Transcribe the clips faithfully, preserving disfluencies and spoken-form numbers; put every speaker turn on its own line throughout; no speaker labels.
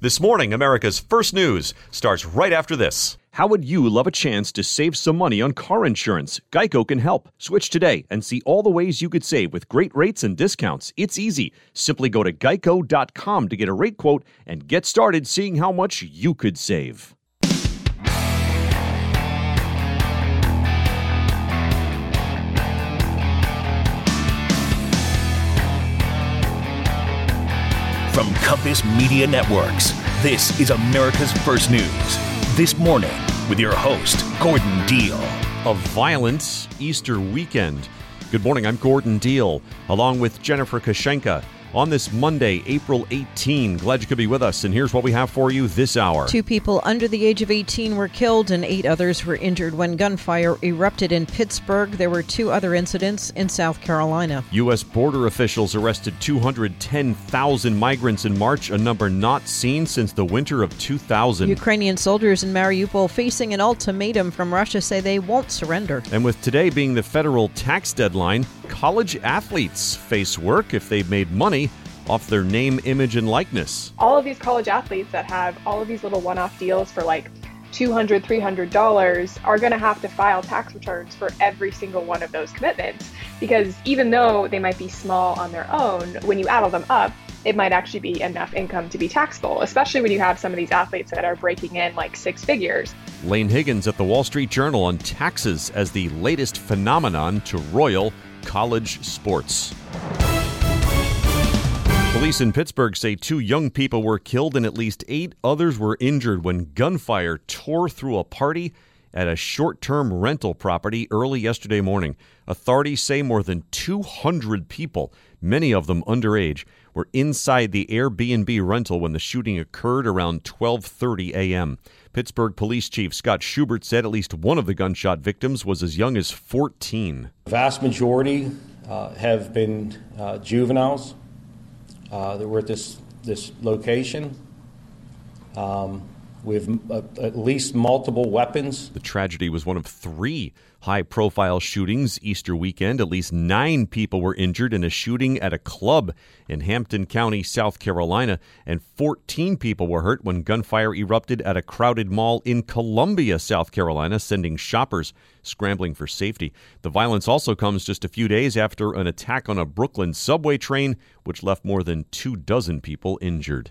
This morning, America's First News starts right after this. How would you love a chance to save some money on car insurance? Geico can help. Switch today and see all the ways you could save with great rates and discounts. It's easy. Simply go to geico dot com to get a rate quote and get started seeing how much you could save.
From Compass Media Networks, this is America's First News. This morning, with your host, Gordon Deal.
A violent Easter weekend. Good morning, I'm Gordon Deal, along with Jennifer Kashenka. On this Monday, April eighteenth, glad you could be with us, and here's what we have for you this hour.
Two people under the age of eighteen were killed and eight others were injured when gunfire erupted in Pittsburgh. There were two other incidents in South Carolina.
U S border officials arrested two hundred ten thousand migrants in March, a number not seen since the winter of two thousand.
Ukrainian soldiers in Mariupol facing an ultimatum from Russia say they won't surrender.
And with today being the federal tax deadline, college athletes face work if they've made money off their name, image, and likeness.
All of these college athletes that have all of these little one-off deals for like two hundred dollars, three hundred dollars are going to have to file tax returns for every single one of those commitments, because even though they might be small on their own, when you add all them up, it might actually be enough income to be taxable, especially when you have some of these athletes that are breaking in like six figures.
Lane Higgins at the Wall Street Journal on taxes as the latest phenomenon to roil college sports. Police in Pittsburgh say two young people were killed and at least eight others were injured when gunfire tore through a party at a short-term rental property early yesterday morning. Authorities say more than two hundred people, many of them underage, were inside the Airbnb rental when the shooting occurred around twelve thirty a.m. Pittsburgh Police Chief Scott Schubert said at least one of the gunshot victims was as young as fourteen.
The vast majority uh, have been uh, juveniles. Uh, that were at this this location um, with uh, at least multiple weapons.
The tragedy was one of three high-profile shootings Easter weekend. At least nine people were injured in a shooting at a club in Hampton County, South Carolina, and fourteen people were hurt when gunfire erupted at a crowded mall in Columbia, South Carolina, sending shoppers scrambling for safety. The violence also comes just a few days after an attack on a Brooklyn subway train, which left more than two dozen people injured.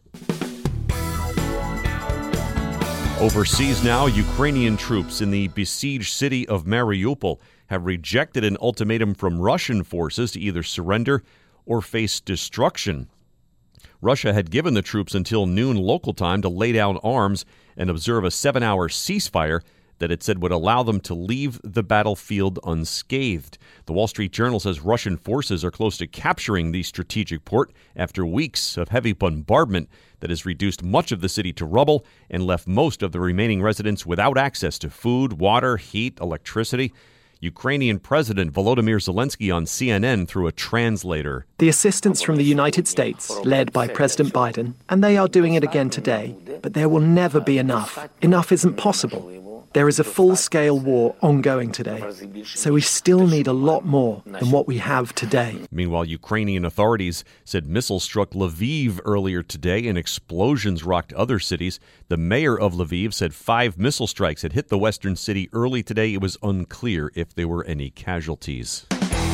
Overseas now, Ukrainian troops in the besieged city of Mariupol have rejected an ultimatum from Russian forces to either surrender or face destruction. Russia had given the troops until noon local time to lay down arms and observe a seven-hour ceasefire that it said would allow them to leave the battlefield unscathed. The Wall Street Journal says Russian forces are close to capturing the strategic port after weeks of heavy bombardment that has reduced much of the city to rubble and left most of the remaining residents without access to food, water, heat, electricity. Ukrainian President Volodymyr Zelensky on C N N through a translator.
The assistance from the United States, led by President Biden, and they are doing it again today, but there will never be enough. Enough isn't possible. There is a full-scale war ongoing today, so we still need a lot more than what we have today.
Meanwhile, Ukrainian authorities said missiles struck Lviv earlier today and explosions rocked other cities. The mayor of Lviv said five missile strikes had hit the western city early today. It was unclear if there were any casualties.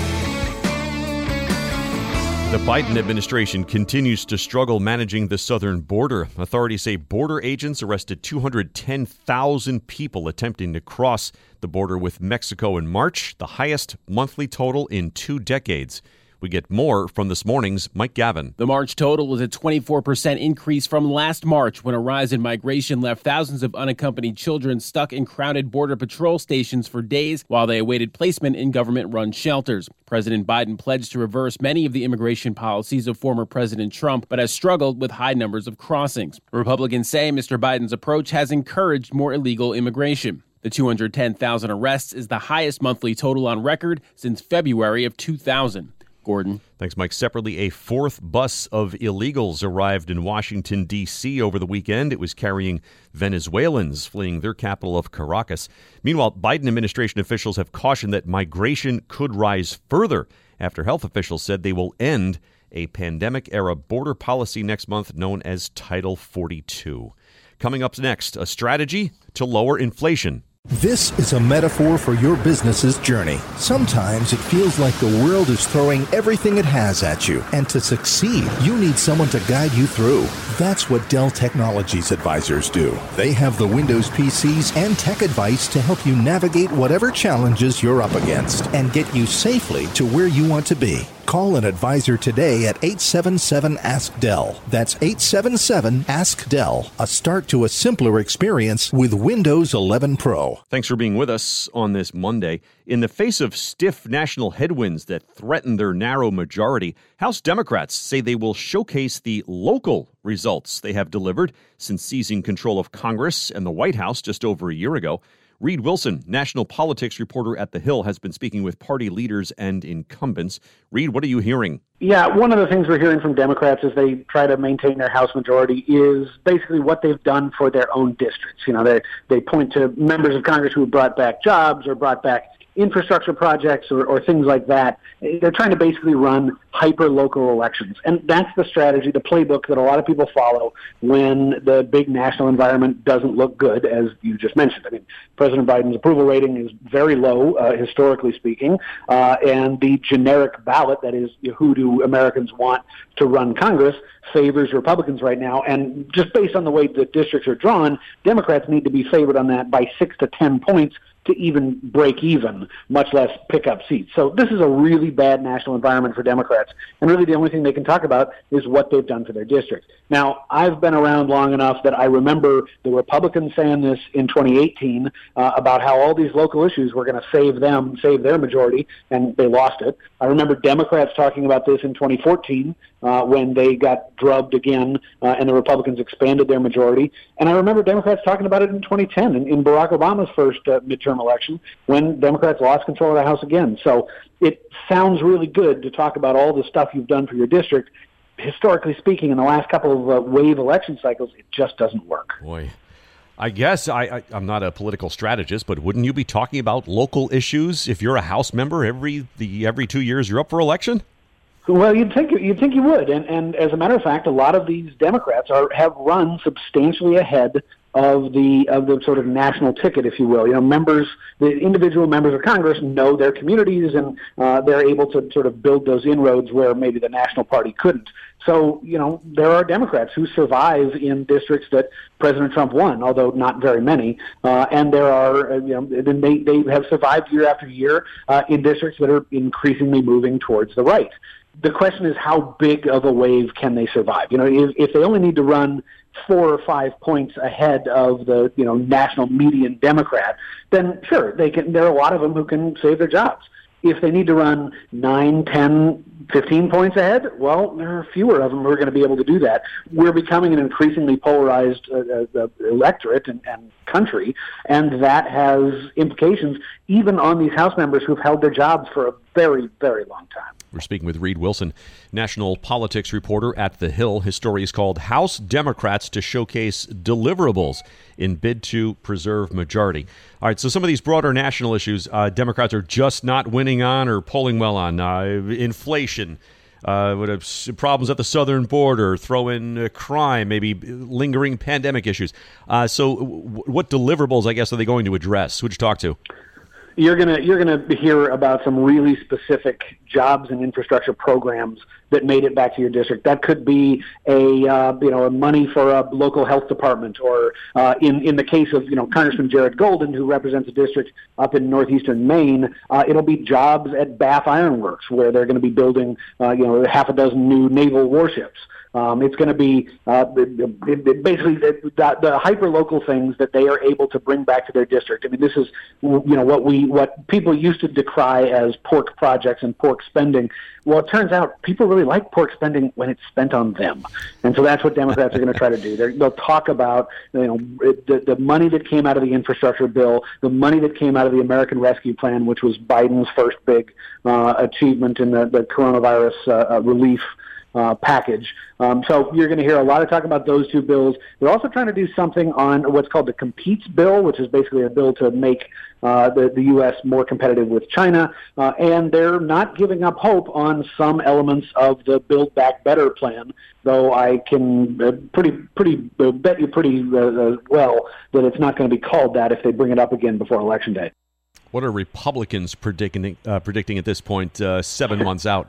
The Biden administration continues to struggle managing the southern border. Authorities say border agents arrested two hundred ten thousand people attempting to cross the border with Mexico in March, the highest monthly total in two decades. We get more from this morning's Mike Gavin.
The March total was a twenty-four percent increase from last March, when a rise in migration left thousands of unaccompanied children stuck in crowded Border Patrol stations for days while they awaited placement in government-run shelters. President Biden pledged to reverse many of the immigration policies of former President Trump, but has struggled with high numbers of crossings. Republicans say Mister Biden's approach has encouraged more illegal immigration. The two hundred ten thousand arrests is the highest monthly total on record since February of two thousand. Gordon.
Thanks, Mike. Separately, a fourth bus of illegals arrived in Washington, D C over the weekend. It was carrying Venezuelans fleeing their capital of Caracas. Meanwhile, Biden administration officials have cautioned that migration could rise further after health officials said they will end a pandemic-era border policy next month known as Title forty-two. Coming up next, a strategy to lower inflation.
This is a metaphor for your business's journey. Sometimes it feels like the world is throwing everything it has at you, and to succeed, you need someone to guide you through. That's what Dell Technologies advisors do. They have the Windows P Cs and tech advice to help you navigate whatever challenges you're up against and get you safely to where you want to be. Call an advisor today at eight seven seven, ask Dell. That's eight seven seven, ask Dell. A start to a simpler experience with Windows eleven Pro.
Thanks for being with us on this Monday. In the face of stiff national headwinds that threaten their narrow majority, House Democrats say they will showcase the local results they have delivered since seizing control of Congress and the White House just over a year ago. Reed Wilson, national politics reporter at The Hill, has been speaking with party leaders and incumbents. Reed, what are you hearing?
Yeah, one of the things we're hearing from Democrats as they try to maintain their House majority is basically what they've done for their own districts. You know, they they point to members of Congress who have brought back jobs or brought back infrastructure projects or, or things like that. They're trying to basically run hyper-local elections. And that's the strategy, the playbook that a lot of people follow when the big national environment doesn't look good, as you just mentioned. I mean, President Biden's approval rating is very low, uh, historically speaking, uh, and the generic ballot, that is, who do Americans want to run Congress, favors Republicans right now. And just based on the way the districts are drawn, Democrats need to be favored on that by six to ten points to even break even, much less pick up seats. So this is a really bad national environment for Democrats. And really the only thing they can talk about is what they've done for their district. Now, I've been around long enough that I remember the Republicans saying this in twenty eighteen uh, about how all these local issues were going to save them, save their majority, and they lost it. I remember Democrats talking about this in twenty fourteen uh, when they got drubbed again uh, and the Republicans expanded their majority. And I remember Democrats talking about it in twenty ten, in, in Barack Obama's first uh, midterm election, when Democrats lost control of the House again. So it sounds really good to talk about all the stuff you've done for your district. Historically speaking, in the last couple of uh, wave election cycles, it just doesn't work.
Boy, I guess I, I, I'm not a political strategist, but wouldn't you be talking about local issues if you're a House member every the every two years you're up for election?
Well, you'd think you'd think you would, and and as a matter of fact, a lot of these Democrats are have run substantially ahead of the of the sort of national ticket, if you will. You know, members, the individual members of Congress know their communities, and uh, they're able to sort of build those inroads where maybe the national party couldn't. So, you know, there are Democrats who survive in districts that President Trump won, although not very many. Uh, and there are, uh, you know, they they have survived year after year uh, in districts that are increasingly moving towards the right. The question is, how big of a wave can they survive? You know, if, if they only need to run four or five points ahead of the, you know, national median Democrat, then sure, they can. There are a lot of them who can save their jobs. If they need to run nine, ten, fifteen points ahead, well, there are fewer of them who are going to be able to do that. We're becoming an increasingly polarized uh, uh, electorate and, and country, and that has implications even on these House members who've held their jobs for a very, very long time.
We're speaking with Reed Wilson, national politics reporter at The Hill. His story is called House Democrats to Showcase Deliverables in Bid to Preserve Majority. All right, so some of these broader national issues uh, Democrats are just not winning on or polling well on. Uh, inflation, uh, what are problems at the southern border, throw in uh, crime, maybe lingering pandemic issues. Uh, so w- what deliverables, I guess, are they going to address? Who'd you talk to?
You're gonna you're gonna hear about some really specific jobs and infrastructure programs that made it back to your district. That could be a uh, you know a money for a local health department, or uh, in in the case of you know Congressman Jared Golden, who represents a district up in northeastern Maine, uh, it'll be jobs at Bath Iron Works, where they're going to be building uh, you know half a dozen new naval warships. Um, it's going to be uh, basically the, the hyper-local things that they are able to bring back to their district. I mean, this is you know what we what people used to decry as pork projects and pork spending. Well, it turns out people really like pork spending when it's spent on them, and so that's what Democrats are going to try to do. They're, they'll talk about you know the, the money that came out of the infrastructure bill, the money that came out of the American Rescue Plan, which was Biden's first big uh, achievement in the, the coronavirus uh, uh, relief uh, package. Um, so you're going to hear a lot of talk about those two bills. They're also trying to do something on what's called the Competes bill, which is basically a bill to make uh, the, the U S more competitive with China. Uh, and they're not giving up hope on some elements of the Build Back Better plan, though I can uh, pretty pretty uh, bet you pretty uh, uh, well that it's not going to be called that if they bring it up again before Election Day.
What are Republicans predicting, uh, predicting at this point, uh, seven months out?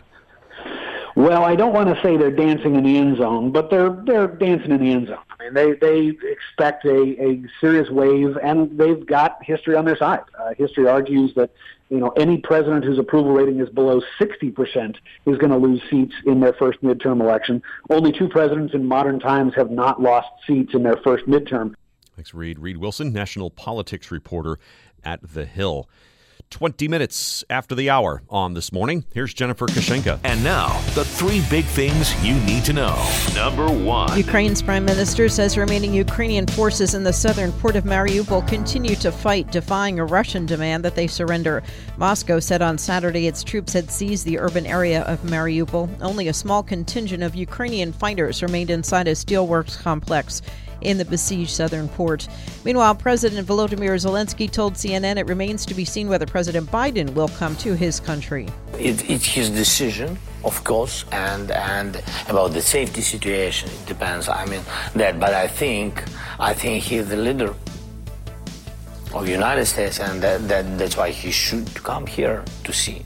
Well, I don't want to say they're dancing in the end zone, but they're they're dancing in the end zone. I mean, they they expect a, a serious wave, and they've got history on their side. Uh, history argues that you know any president whose approval rating is below sixty percent is going to lose seats in their first midterm election. Only two presidents in modern times have not lost seats in their first midterm.
Thanks, Reed. Reed Wilson, national politics reporter at The Hill. twenty minutes after the hour on This Morning. Here's Jennifer Kashenka.
And now, the three big things you need to know. Number one.
Ukraine's prime minister says remaining Ukrainian forces in the southern port of Mariupol continue to fight, defying a Russian demand that they surrender. Moscow said on Saturday its troops had seized the urban area of Mariupol. Only a small contingent of Ukrainian fighters remained inside a steelworks complex in the besieged southern port. Meanwhile, President Volodymyr Zelensky told C N N it remains to be seen whether President Biden will come to his country.
It, it's his decision, of course, and and about the safety situation, it depends. I mean that, but I think I think he's the leader of the United States, and that, that that's why he should come here to see.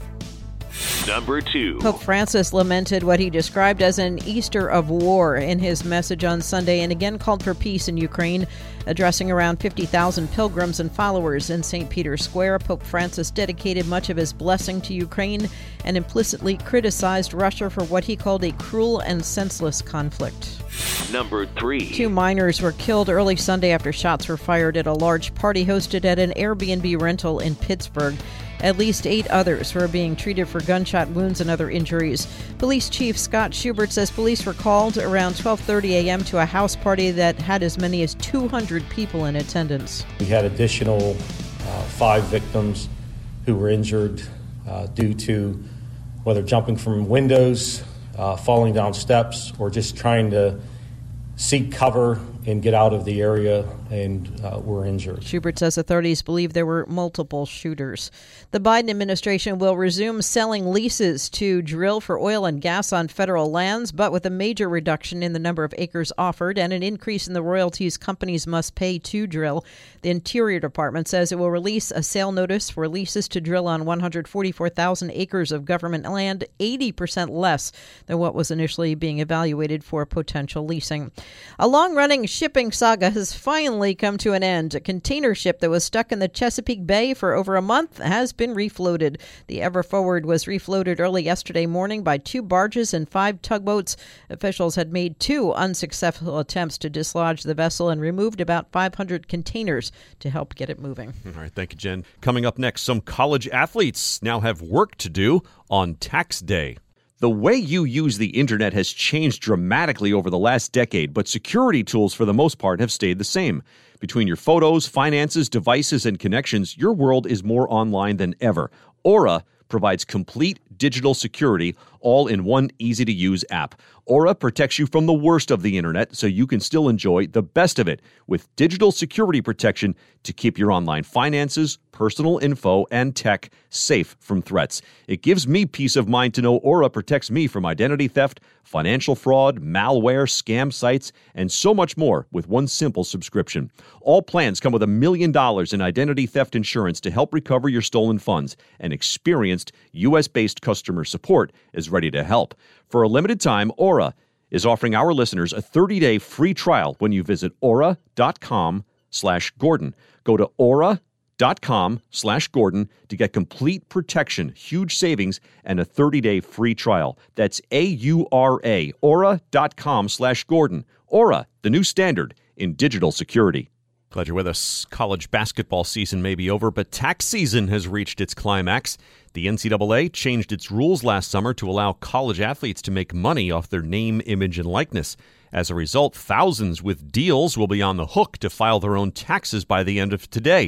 Number two.
Pope Francis lamented what he described as an Easter of war in his message on Sunday, and again called for peace in Ukraine. Addressing around fifty thousand pilgrims and followers in Saint Peter's Square, Pope Francis dedicated much of his blessing to Ukraine and implicitly criticized Russia for what he called a cruel and senseless conflict.
Number three.
Two minors were killed early Sunday after shots were fired at a large party hosted at an Airbnb rental in Pittsburgh. At least eight others were being treated for gunshot wounds and other injuries. Police Chief Scott Schubert says police were called around twelve thirty a.m. to a house party that had as many as two hundred people in attendance.
We had additional uh, five victims who were injured uh, due to whether jumping from windows, uh, falling down steps, or just trying to seek cover and get out of the area, and uh, were injured.
Schubert says authorities believe there were multiple shooters. The Biden administration will resume selling leases to drill for oil and gas on federal lands, but with a major reduction in the number of acres offered and an increase in the royalties companies must pay to drill. The Interior Department says it will release a sale notice for leases to drill on one hundred forty-four thousand acres of government land, eighty percent less than what was initially being evaluated for potential leasing. A long-running shipping saga has finally come to an end. A container ship that was stuck in the Chesapeake Bay for over a month has been refloated. The Ever Forward was refloated early yesterday morning by two barges and five tugboats. Officials had made two unsuccessful attempts to dislodge the vessel and removed about five hundred containers to help get it moving.
All right, thank you, Jen. Coming up next, some college athletes now have work to do on tax day. The way you use the internet has changed dramatically over the last decade, but security tools for the most part have stayed the same. Between your photos, finances, devices, and connections, your world is more online than ever. Aura provides complete digital security all in one easy-to-use app. Aura protects you from the worst of the internet so you can still enjoy the best of it with digital security protection to keep your online finances, personal info, and tech safe from threats. It gives me peace of mind to know Aura protects me from identity theft, financial fraud, malware, scam sites, and so much more with one simple subscription. All plans come with a million dollars in identity theft insurance to help recover your stolen funds, and experienced U S-based customer support is ready to help. For a limited time, Aura is offering our listeners a thirty-day free trial when you visit aura.com slash Gordon. Go to aura.com slash Gordon to get complete protection, huge savings, and a thirty-day free trial. That's A-U-R-A, aura.com slash Gordon. Aura, the new standard in digital security. Glad you're with us. College basketball season may be over, but tax season has reached its climax. The N C double A changed its rules last summer to allow college athletes to make money off their name, image, and likeness. As a result, thousands with deals will be on the hook to file their own taxes by the end of today.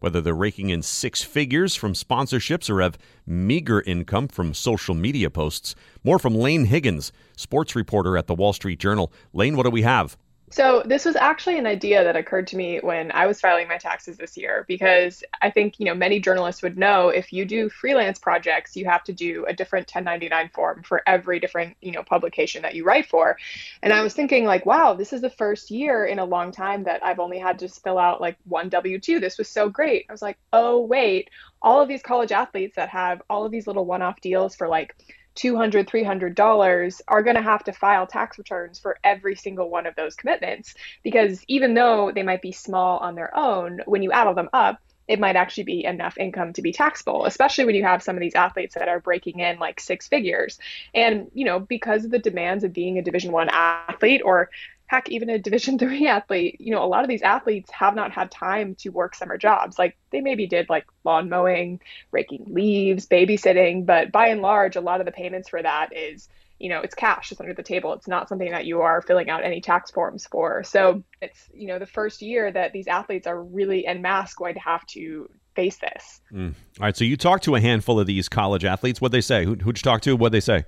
Whether they're raking in six figures from sponsorships or have meager income from social media posts. More from Lane Higgins, sports reporter at the Wall Street Journal. Lane, what do we have?
So this was actually an idea that occurred to me when I was filing my taxes this year, because I think, you know, many journalists would know if you do freelance projects, you have to do a different ten ninety-nine form for every different, you know, publication that you write for. And I was thinking like, wow, this is the first year in a long time that I've only had to fill out like one W two. This was so great. I was like, oh, wait, all of these college athletes that have all of these little one-off deals for like two hundred dollars, three hundred dollars are going to have to file tax returns for every single one of those commitments, because even though they might be small on their own, when you add all them up, it might actually be enough income to be taxable, especially when you have some of these athletes that are breaking in like six figures. And, you know, because of the demands of being a Division One athlete, or heck, even a Division three athlete, you know, a lot of these athletes have not had time to work summer jobs. Like they maybe did like lawn mowing, raking leaves, babysitting, but by and large, a lot of the payments for that is, you know, it's cash, it's under the table. It's not something that you are filling out any tax forms for. So it's, you know, the first year that these athletes are really en masse going to have to face this.
Mm. All right. So you talked to a handful of these college athletes. What'd they say? Who, who'd you talk to? What'd they say?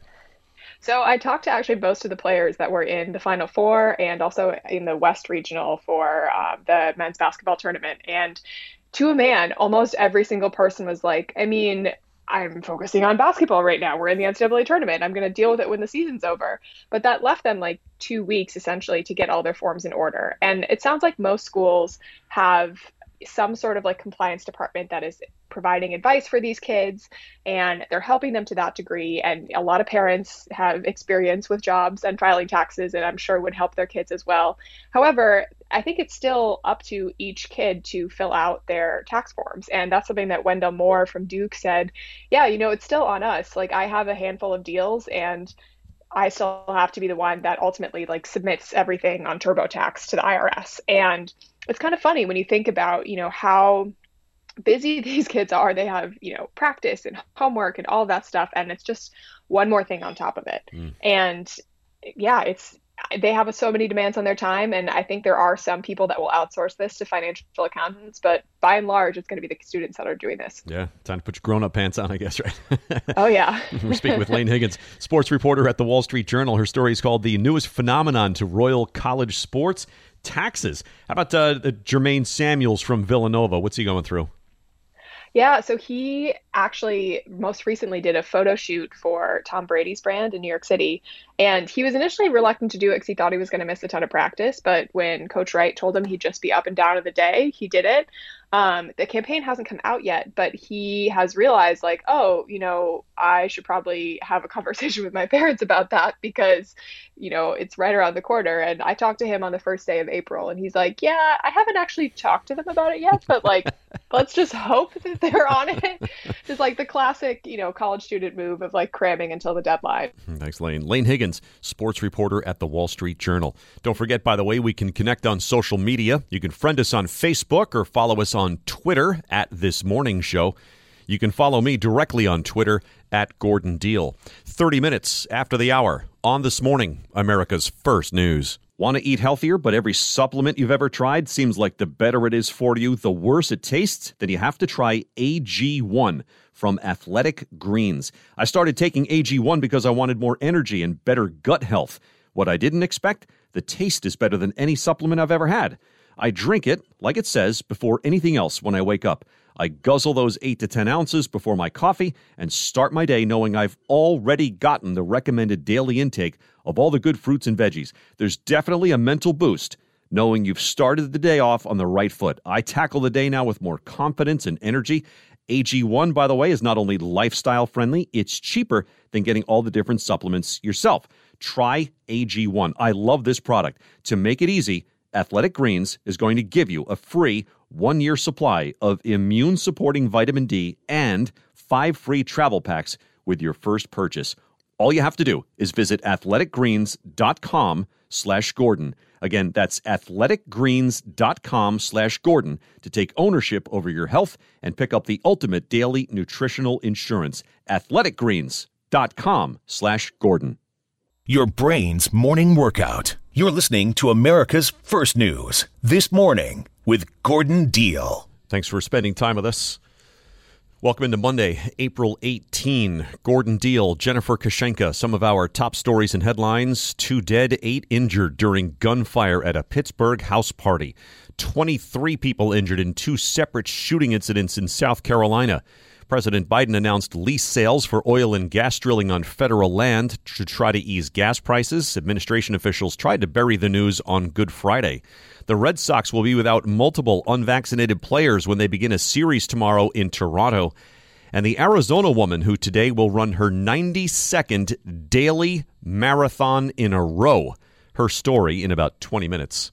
So I talked to actually most of the players that were in the Final Four and also in the West Regional for uh, the men's basketball tournament. And to a man, almost every single person was like, I mean, I'm focusing on basketball right now. We're in the N C double A tournament. I'm going to deal with it when the season's over. But that left them like two weeks essentially to get all their forms in order. And it sounds like most schools have some sort of like compliance department that is providing advice for these kids, and they're helping them to that degree. And a lot of parents have experience with jobs and filing taxes, and I'm sure would help their kids as well. However, I think it's still up to each kid to fill out their tax forms. And that's something that Wendell Moore from Duke said, yeah, you know, it's still on us. Like I have a handful of deals and I still have to be the one that ultimately like submits everything on TurboTax to the I R S. And it's kind of funny when you think about, you know, how busy these kids are. They have, you know, practice and homework and all that stuff. And it's just one more thing on top of it. Mm. And yeah, it's, they have so many demands on their time. And I think there are some people that will outsource this to financial accountants, but by and large, it's going to be the students that are doing this.
Yeah. Time to put your grown-up pants on, I guess, right?
Oh, yeah.
We're speaking with Lane Higgins, sports reporter at the Wall Street Journal. Her story is called The Newest Phenomenon to Royal College Sports, Taxes. How about uh, Jermaine Samuels from Villanova? What's he going through?
Yeah, so he actually most recently did a photo shoot for Tom Brady's brand in New York City. And he was initially reluctant to do it because he thought he was going to miss a ton of practice. But when Coach Wright told him he'd just be up and down of the day, he did it. Um, the campaign hasn't come out yet, but he has realized like, oh, you know, I should probably have a conversation with my parents about that because, you know, it's right around the corner. And I talked to him on the first day of April and he's like, yeah, I haven't actually talked to them about it yet, but like, let's just hope that they're on it. Just like the classic, you know, college student move of like cramming until the deadline.
Thanks, Lane. Lane Higgins, sports reporter at the Wall Street Journal. Don't forget, by the way, we can connect on social media. You can friend us on Facebook or follow us on Twitter at This Morning Show. You can follow me directly on Twitter at Gordon Deal. thirty minutes after the hour on This Morning, America's First News. Want to eat healthier, but every supplement you've ever tried seems like the better it is for you, the worse it tastes? Then you have to try A G one from Athletic Greens. I started taking A G one because I wanted more energy and better gut health. What I didn't expect? The taste is better than any supplement I've ever had. I drink it, like it says, before anything else when I wake up. I guzzle those eight to ten ounces before my coffee and start my day knowing I've already gotten the recommended daily intake of all the good fruits and veggies. There's definitely a mental boost knowing you've started the day off on the right foot. I tackle the day now with more confidence and energy. A G one, by the way, is not only lifestyle friendly, it's cheaper than getting all the different supplements yourself. Try A G one. I love this product. To make it easy, Athletic Greens is going to give you a free one-year supply of immune-supporting vitamin D and five free travel packs with your first purchase. All you have to do is visit athleticgreens.com slash Gordon. Again, that's athleticgreens.com slash Gordon to take ownership over your health and pick up the ultimate daily nutritional insurance. athleticgreens.com slash Gordon.
Your brain's morning workout. You're listening to America's First News, This Morning, with Gordon Deal.
Thanks for spending time with us. Welcome into Monday, April eighteenth. Gordon Deal, Jennifer Kashenka, some of our top stories and headlines. Two dead, eight injured during gunfire at a Pittsburgh house party. twenty-three people injured in two separate shooting incidents in South Carolina. President Biden announced lease sales for oil and gas drilling on federal land to try to ease gas prices. Administration officials tried to bury the news on Good Friday. The Red Sox will be without multiple unvaccinated players when they begin a series tomorrow in Toronto. And the Arizona woman who today will run her ninety-second daily marathon in a row. Her story in about twenty minutes.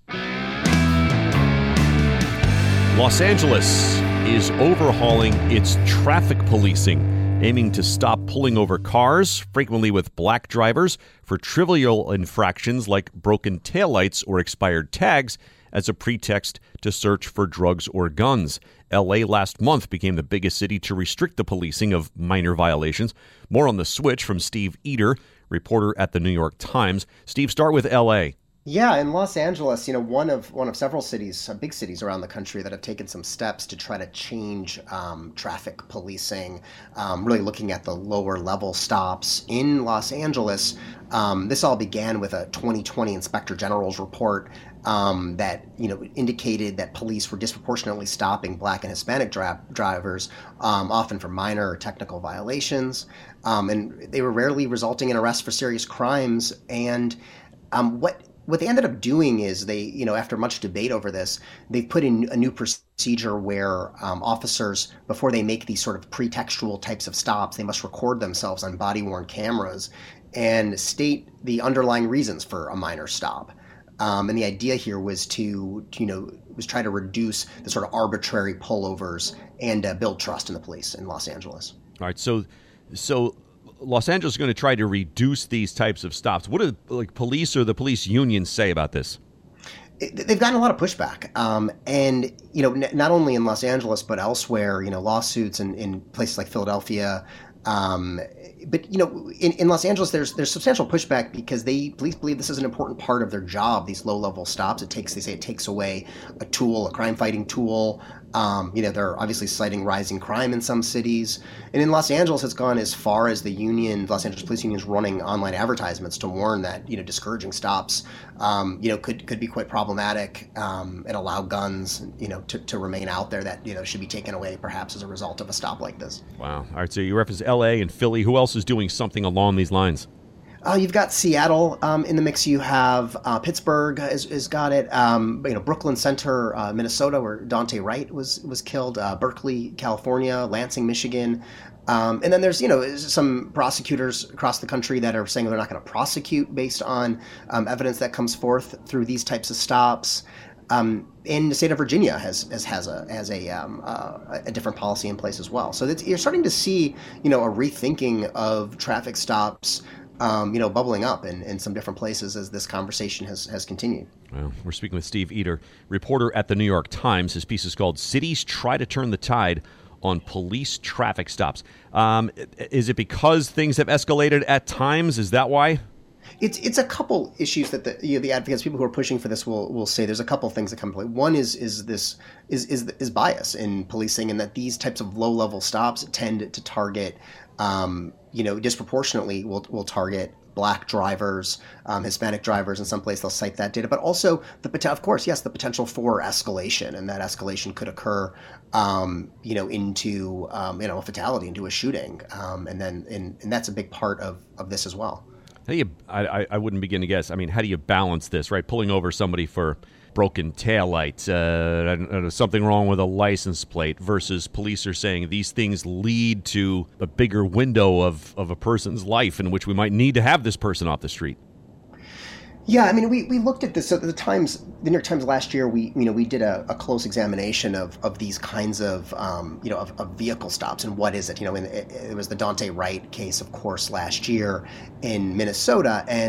Los Angeles is overhauling its traffic policing, aiming to stop pulling over cars, frequently with black drivers, for trivial infractions like broken taillights or expired tags, as a pretext to search for drugs or guns. L A last month became the biggest city to restrict the policing of minor violations. More on the switch from Steve Eater, reporter at the New York Times. Steve, start with L A.
Yeah, in Los Angeles, you know, one of one of several cities, uh, big cities around the country that have taken some steps to try to change um, traffic policing, um, really looking at the lower level stops in Los Angeles. Um, this all began with a twenty twenty Inspector General's report um, that, you know, indicated that police were disproportionately stopping Black and Hispanic dra- drivers, um, often for minor or technical violations, um, and they were rarely resulting in arrests for serious crimes. And um, what What they ended up doing is they, you know, after much debate over this, they've put in a new procedure where um, officers, before they make these sort of pretextual types of stops, they must record themselves on body-worn cameras and state the underlying reasons for a minor stop. Um, and the idea here was to, you know, was try to reduce the sort of arbitrary pullovers and uh, build trust in the police in Los Angeles.
All right, so, so. Los Angeles is going to try to reduce these types of stops. What do like police or the police unions say about this?
They've gotten a lot of pushback, um, and you know, n- not only in Los Angeles but elsewhere. You know, lawsuits in, in places like Philadelphia. Um, but you know, in, in Los Angeles, there's there's substantial pushback because they police believe this is an important part of their job. These low level stops. It takes they say it takes away a tool, a crime fighting tool. Um, you know, they're obviously citing rising crime in some cities. And in Los Angeles, it's gone as far as the union, Los Angeles Police Union, is running online advertisements to warn that, you know, discouraging stops, um, you know, could could be quite problematic um, and allow guns, you know, to, to remain out there that, you know, should be taken away perhaps as a result of a stop like this.
Wow. All right. So you reference L A and Philly. Who else is doing something along these lines?
Uh, you've got Seattle um, in the mix. You have uh, Pittsburgh has, has got it. Um, you know, Brooklyn Center, uh, Minnesota, where Daunte Wright was was killed. Uh, Berkeley, California. Lansing, Michigan. Um, and then there's you know some prosecutors across the country that are saying they're not going to prosecute based on um, evidence that comes forth through these types of stops. Um, in the state of Virginia has has has a has a um, uh, a different policy in place as well. So it's, you're starting to see you know a rethinking of traffic stops. Um, you know, bubbling up in, in some different places as this conversation has, has continued.
Well, we're speaking with Steve Eater, reporter at the New York Times. His piece is called Cities Try to Turn the Tide on Police Traffic Stops. Um, is it because things have escalated at times? Is that why?
It's it's a couple issues that the you know, the advocates, people who are pushing for this, will will say. There's a couple things that come to play. One is is this is is is bias in policing, and that these types of low level stops tend to target. Um, you know, disproportionately will will target Black drivers, um, Hispanic drivers. In some place, they'll cite that data, but also the potential. Of course, yes, the potential for escalation, and that escalation could occur, um, you know, into um, you know a fatality, into a shooting, um, and then and, and that's a big part of, of this as well.
How do you? I I wouldn't begin to guess. I mean, how do you balance this? Right, pulling over somebody for broken taillights, uh, something wrong with a license plate, versus police are saying these things lead to a bigger window of, of a person's life in which we might need to have this person off the street.
Yeah, I mean, we, we looked at this at the Times, the New York Times last year. We you know we did a, a close examination of, of these kinds of um, you know of, of vehicle stops and what is it? You know, in, it, it was the Daunte Wright case, of course, last year in Minnesota, and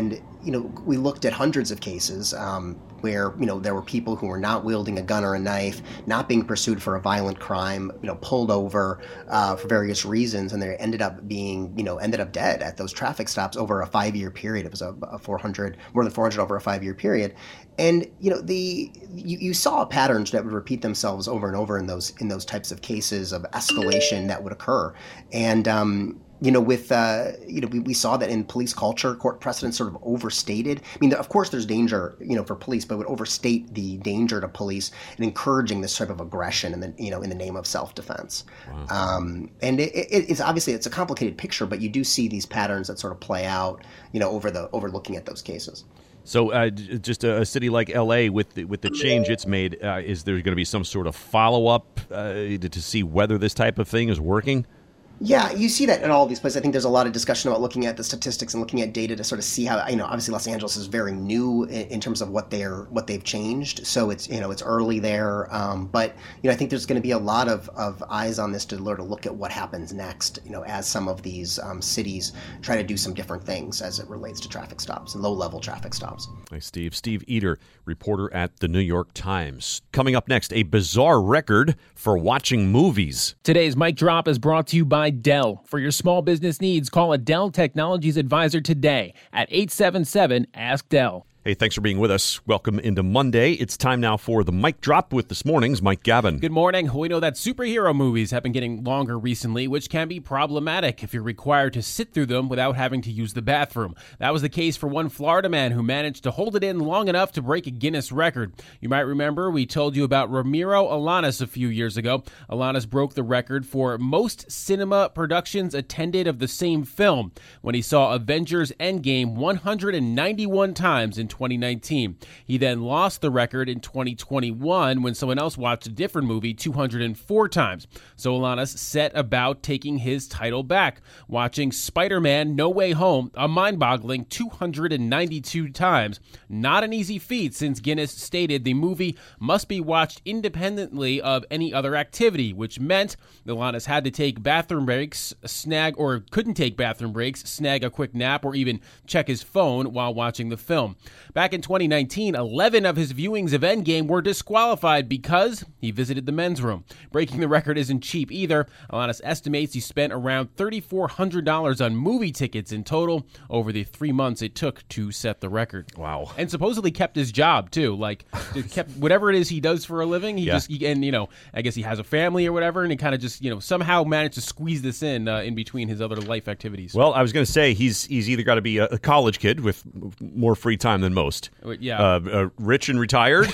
you know, we looked at hundreds of cases um, where, you know, there were people who were not wielding a gun or a knife, not being pursued for a violent crime, you know, pulled over uh, for various reasons, and they ended up being, you know, ended up dead at those traffic stops over a five-year period. It was a, a four hundred, more than four hundred over a five-year period. And, you know, the you, you saw patterns that would repeat themselves over and over in those in those types of cases of escalation that would occur. And, um, you know, with, uh, you know, we, we saw that in police culture, court precedent sort of overstated. I mean, of course, there's danger, you know, for police, but would overstate the danger to police and encouraging this type of aggression in the, you know, in the name of self-defense. Wow. Um, and it, it, it's obviously, it's a complicated picture, but you do see these patterns that sort of play out, you know, over the, over looking at those cases.
So uh, just a, a city like L A, with the, with the change it's made, uh, is there going to be some sort of follow-up uh, to, to see whether this type of thing is working?
Yeah, you see that in all these places. I think there's a lot of discussion about looking at the statistics and looking at data to sort of see how, you know, obviously Los Angeles is very new in, in terms of what they're what they've changed. So it's, you know, it's early there. Um, but, you know, I think there's going to be a lot of, of eyes on this to learn to look at what happens next, you know, as some of these um, cities try to do some different things as it relates to traffic stops and low-level traffic stops.
Hi, Steve. Steve Eater, reporter at the New York Times. Coming up next, a bizarre record for watching movies.
Today's Mic Drop is brought to you by Dell. For your small business needs, call a Dell Technologies advisor today at eight seven seven, ask Dell.
Hey, thanks for being with us. Welcome into Monday. It's time now for the Mic Drop with this morning's Mike Gavin.
Good morning. We know that superhero movies have been getting longer recently, which can be problematic if you're required to sit through them without having to use the bathroom. That was the case for one Florida man who managed to hold it in long enough to break a Guinness record. You might remember we told you about Ramiro Alanis a few years ago. Alanis broke the record for most cinema productions attended of the same film when he saw Avengers Endgame one hundred ninety-one times in twenty nineteen. He then lost the record in twenty twenty-one when someone else watched a different movie two hundred four times. So Alanis set about taking his title back, watching Spider-Man No Way Home a mind-boggling two hundred ninety-two times. Not an easy feat, since Guinness stated the movie must be watched independently of any other activity, which meant Alanis had to take bathroom breaks, snag or couldn't take bathroom breaks, snag a quick nap, or even check his phone while watching the film. Back in twenty nineteen, eleven of his viewings of Endgame were disqualified because he visited the men's room. Breaking the record isn't cheap either. Alanis estimates he spent around three thousand four hundred dollars on movie tickets in total over the three months it took to set the record.
Wow.
And supposedly kept his job, too. Like, kept whatever it is he does for a living, he
yeah.
just, he, and, you know, I guess he has a family or whatever, and he kind of just, you know, somehow managed to squeeze this in uh, in between his other life activities.
Well, I was going to say, he's he's either got to be a, a college kid with more free time than most.
Yeah.
Uh, uh, rich and retired,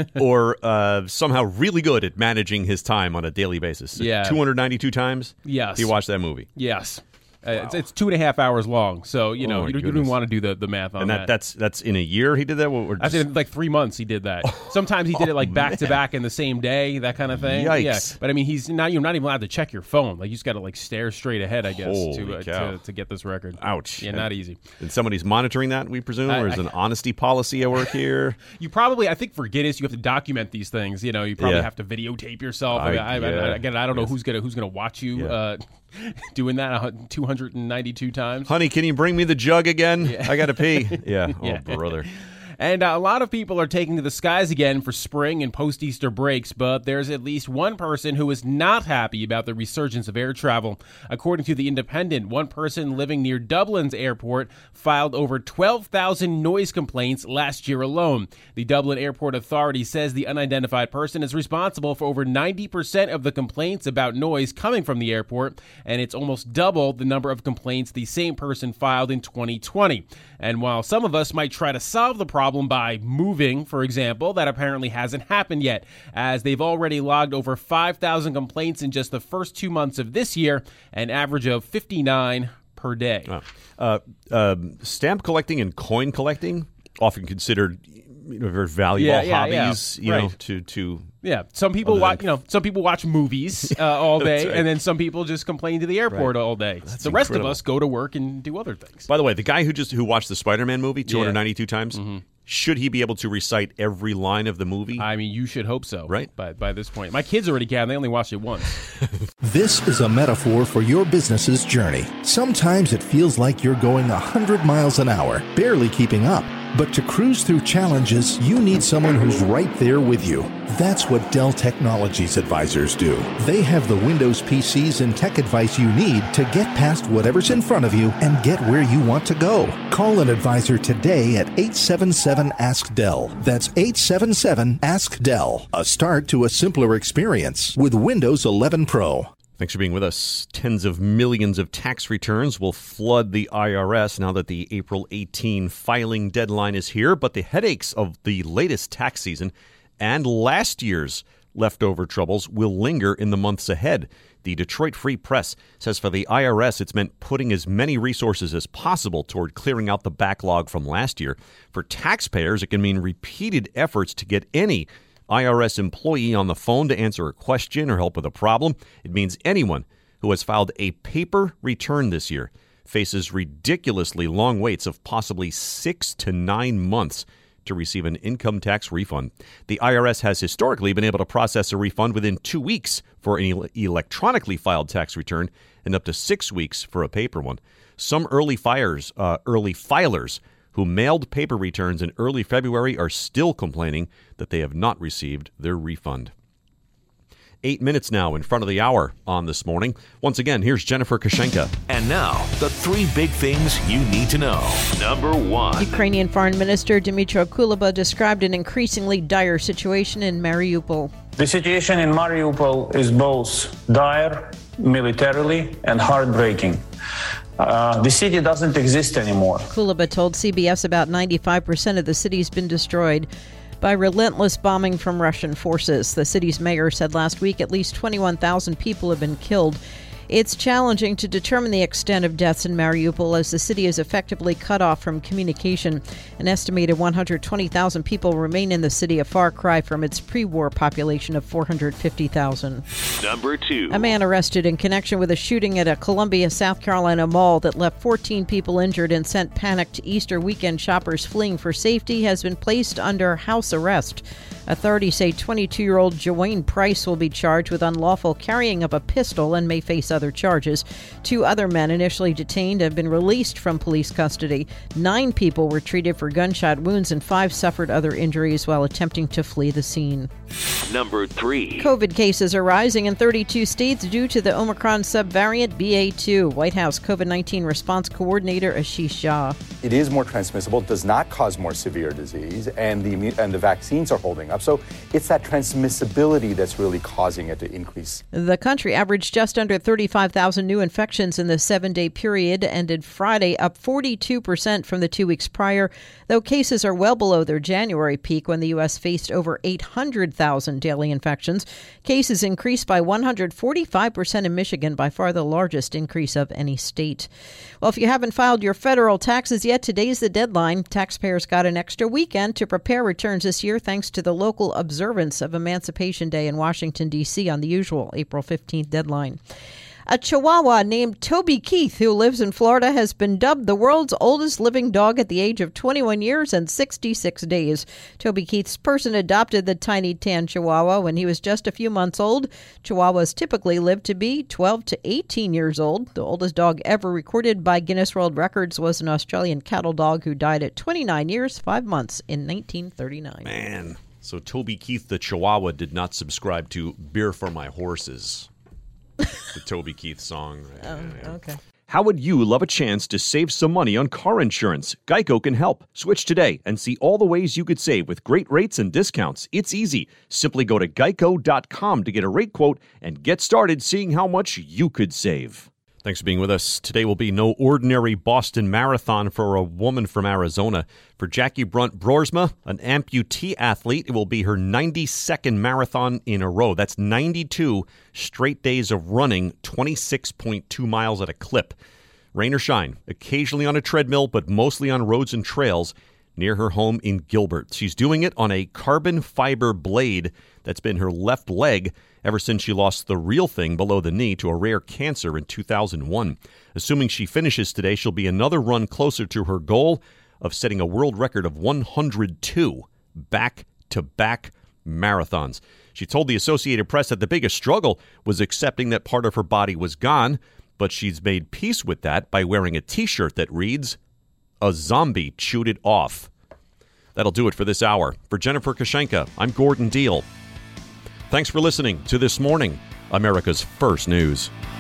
or uh, somehow really good at managing his time on a daily basis.
Yeah.
two hundred ninety-two times
Yes.
he watched that movie.
Yes. Uh,
Wow.
it's, it's two and a half hours long, so you know
Oh, my
you, don't, you
goodness.
don't want to do the, the math on
And that,
that.
that's that's in a year he did that? Or
I
just,
think like three months he did that. Sometimes he did it like back to back in the same day, that kind of thing.
Yikes.
Yeah, but I mean, he's not you're not even allowed to check your phone. Like you just got to like stare straight ahead, I guess, to,
Holy
uh,
cow.
to to get this record.
Ouch.
Yeah, not easy.
And somebody's monitoring that, we presume,
I-
or is
I-
an honesty policy at work here?
You probably, I think for Guinness, you have to document these things. You know, you probably
Yeah.
have to videotape yourself.
I-
I, I,
yeah.
I, again, I don't know
Yes.
who's gonna who's gonna watch you
Yeah.
uh, doing that two hundred ninety-two times.
Honey, can you bring me the jug again? I got to pee. Yeah. Oh,
Yeah.
brother.
And uh, a lot of people are taking to the skies again for spring and post-Easter breaks, but there's at least one person who is not happy about the resurgence of air travel. According to The Independent, one person living near Dublin's airport filed over twelve thousand noise complaints last year alone. The Dublin Airport Authority says the unidentified person is responsible for over ninety percent of the complaints about noise coming from the airport, and it's almost double the number of complaints the same person filed in twenty twenty. And while some of us might try to solve the problem by moving, for example, that apparently hasn't happened yet, as they've already logged over five thousand complaints in just the first two months of this year, an average of fifty-nine per day.
Wow. Uh, um, stamp collecting and coin collecting, often considered you know, very valuable
Yeah, yeah, yeah.
hobbies, you know,
Right.
to to
Yeah, some people
Other
watch.
than-
You know, some people watch movies uh, all day,
right.
and then some people just complain to the airport all day.
That's
the rest
incredible.
of us go to work and do other things.
By the way, the guy who just who watched the Spider-Man movie two hundred ninety-two times,
Mm-hmm.
Should he be able to recite every line of the movie?
I mean, you should hope so.
Right.
By, by this point. My kids already can. They only watched it once.
This is a metaphor for your business's journey. Sometimes it feels like you're going one hundred miles an hour, barely keeping up. But to cruise through challenges, you need someone who's right there with you. That's what Dell Technologies advisors do. They have the Windows P Cs and tech advice you need to get past whatever's in front of you and get where you want to go. Call an advisor today at eight seven seven, ask Dell. That's eight seven seven, ask Dell. A start to a simpler experience with Windows eleven Pro.
Thanks for being with us. Tens of millions of tax returns will flood the I R S now that the April eighteenth filing deadline is here. But the headaches of the latest tax season and last year's leftover troubles will linger in the months ahead. The Detroit Free Press says for the I R S, it's meant putting as many resources as possible toward clearing out the backlog from last year. For taxpayers, it can mean repeated efforts to get any I R S employee on the phone to answer a question or help with a problem. It means anyone who has filed a paper return this year faces ridiculously long waits of possibly six to nine months to receive an income tax refund. The I R S has historically been able to process a refund within two weeks for an electronically filed tax return and up to six weeks for a paper one. Some early fires, uh, early filers who mailed paper returns in early February are still complaining that they have not received their refund. Eight minutes now in front of the hour on This Morning. Once again, here's Jennifer Kashenka.
And now, the three big things you need to know. Number one.
Ukrainian Foreign Minister Dmytro Kuleba described an increasingly dire situation in Mariupol.
The situation in Mariupol is both dire militarily and heartbreaking. Uh, the city doesn't exist anymore.
Kuleba told C B S about ninety-five percent of the city's been destroyed by relentless bombing from Russian forces. The city's mayor said last week at least twenty-one thousand people have been killed. It's challenging to determine the extent of deaths in Mariupol as the city is effectively cut off from communication. An estimated one hundred twenty thousand people remain in the city, a far cry from its pre-war population of four hundred fifty thousand.
Number two.
A man arrested in connection with a shooting at a Columbia, South Carolina mall that left fourteen people injured and sent panicked Easter weekend shoppers fleeing for safety has been placed under house arrest. Authorities say twenty-two-year-old Joanne Price will be charged with unlawful carrying of a pistol and may face other charges. Two other men initially detained have been released from police custody. Nine people were treated for gunshot wounds and five suffered other injuries while attempting to flee the scene.
Number three.
COVID cases are rising in thirty-two states due to the Omicron subvariant B A two. White House COVID nineteen response coordinator Ashish Jha.
It is more transmissible, does not cause more severe disease, and the immune, and the vaccines are holding up. So it's that transmissibility that's really causing it to increase.
The country averaged just under thirty-five thousand new infections in the seven-day period, ended Friday up forty-two percent from the two weeks prior, though cases are well below their January peak when the U S faced over eight hundred thousand daily infections. Cases increased by one hundred forty-five percent in Michigan, by far the largest increase of any state. Well, if you haven't filed your federal taxes yet, today's the deadline. Taxpayers got an extra weekend to prepare returns this year thanks to the local observance of Emancipation Day in Washington, D C on the usual April fifteenth deadline. A Chihuahua named Toby Keith, who lives in Florida, has been dubbed the world's oldest living dog at the age of twenty-one years and sixty-six days. Toby Keith's person adopted the tiny tan Chihuahua when he was just a few months old. Chihuahuas typically live to be twelve to eighteen years old. The oldest dog ever recorded by Guinness World Records was an Australian cattle dog who died at twenty-nine years, five months in nineteen thirty-nine.
Man, so Toby Keith the Chihuahua did not subscribe to Beer for My Horses. The Toby Keith song.
Oh, okay.
How would you love a chance to save some money on car insurance? Geico can help. Switch today and see all the ways you could save with great rates and discounts. It's easy. Simply go to geico dot com to get a rate quote and get started seeing how much you could save. Thanks for being with us. Today will be no ordinary Boston Marathon for a woman from Arizona. For Jackie Brunt-Broersma, an amputee athlete, it will be her ninety-second marathon in a row. That's ninety-two straight days of running, twenty-six point two miles at a clip. Rain or shine, occasionally on a treadmill, but mostly on roads and trails near her home in Gilbert. She's doing it on a carbon fiber blade that's been her left leg ever since she lost the real thing below the knee to a rare cancer in two thousand one. Assuming she finishes today, she'll be another run closer to her goal of setting a world record of one hundred two back-to-back marathons. She told the Associated Press that the biggest struggle was accepting that part of her body was gone, but she's made peace with that by wearing a T-shirt that reads, "A zombie chewed it off." That'll do it for this hour. For Jennifer Koshenka, I'm Gordon Deal. Thanks for listening to This Morning, America's First News.